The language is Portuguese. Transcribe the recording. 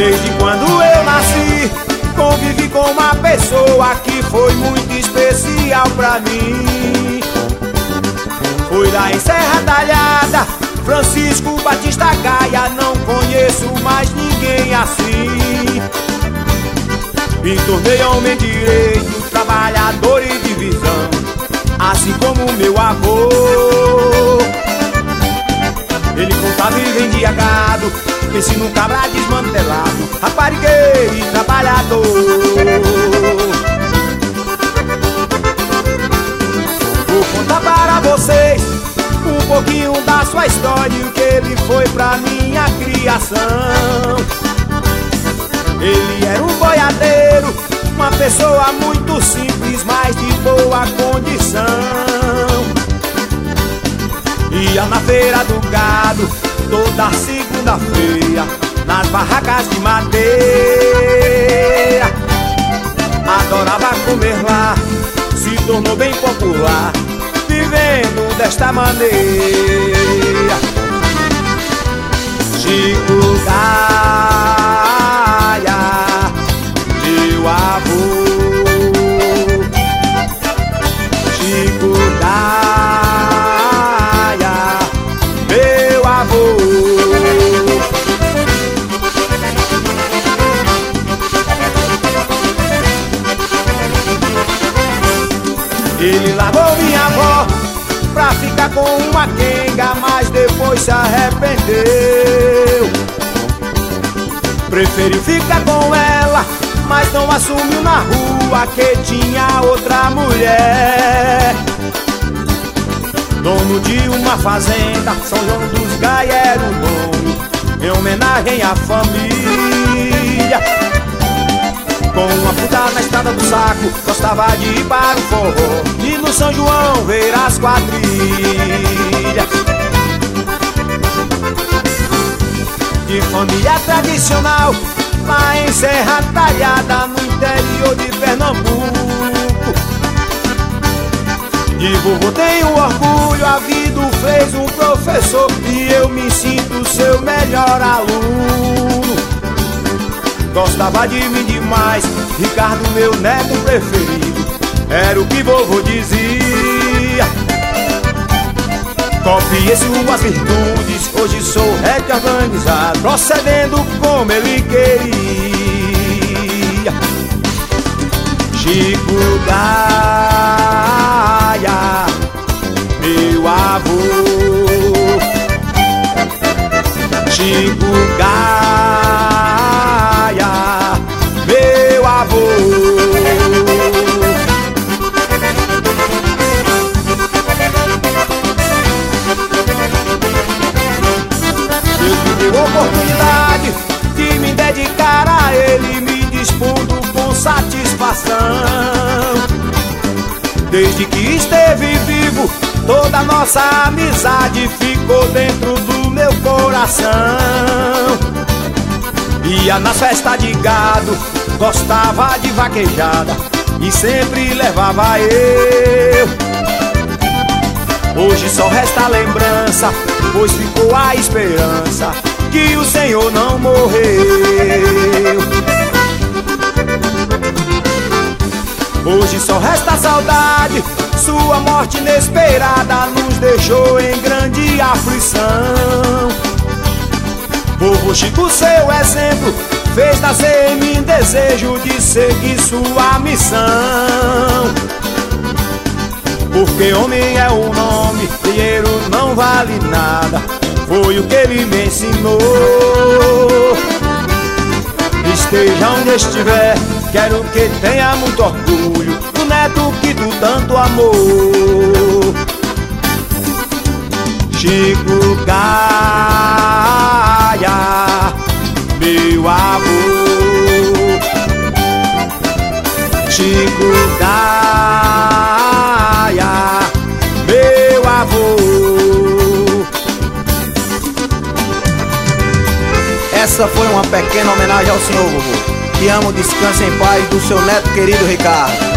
Desde quando eu nasci, convivi com uma pessoa que foi muito especial pra mim. Foi lá em Serra Talhada, Francisco Batista Gaia, não conheço mais ninguém assim. Me tornei homem direito, trabalhador e de visão, assim como meu avô. Ele contava e vendia gado, pense num cabra desmantelado, raparigueiro e trabalhador. Vou contar para vocês um pouquinho da sua história e o que ele foi pra minha criação. Ele era um boiadeiro, uma pessoa muito simples, mas de boa condição. Ia na feira do gado toda segunda-feira, nas barracas de madeira. Adorava comer lá, se tornou bem popular, vivendo desta maneira. Chico Gaia, meu avô. Chico Gaia, meu avô. Ele largou minha avó pra ficar com uma quenga, mas depois se arrependeu. Preferiu ficar com ela, mas não assumiu na rua que tinha outra mulher. Dono de uma fazenda, São João dos Gaia era o nome, em homenagem à família. Com uma puta na estrada do saco, gostava de ir para o forró e no São João ver as quadrilhas. De família tradicional, lá em Serra Talhada, no interior de Pernambuco. De vovô tenho orgulho, a vida o fez um professor e eu me sinto seu melhor aluno. Gostava de mim demais, Ricardo meu neto preferido, era o que vovô dizia. Copiei suas virtudes, hoje sou rete organizado, procedendo como ele queria. Chico Gaia, meu avô. Chico Gaia, meu avô. Deus me deu a oportunidade de me dedicar a ele, me dispondo com satisfação. Desde que esteve vivo, toda nossa amizade ficou dentro do meu coração. Ia nas festas de gado, gostava de vaquejada e sempre levava eu. Hoje só resta a lembrança, pois ficou a esperança que o Senhor não morreu. Hoje só resta a saudade, sua morte inesperada nos deixou em grande aflição. Vovô Chico, seu exemplo, fez nascer em mim desejo de seguir sua missão. Porque homem é o nome, dinheiro não vale nada, foi o que ele me ensinou. Esteja onde estiver, quero que tenha muito orgulho do neto que tu tanto amou. Chico Gaia, meu avô. Chico Gaia, meu avô. Essa foi uma pequena homenagem ao senhor, vovô. Que amo, descanse em paz, do seu neto querido Ricardo.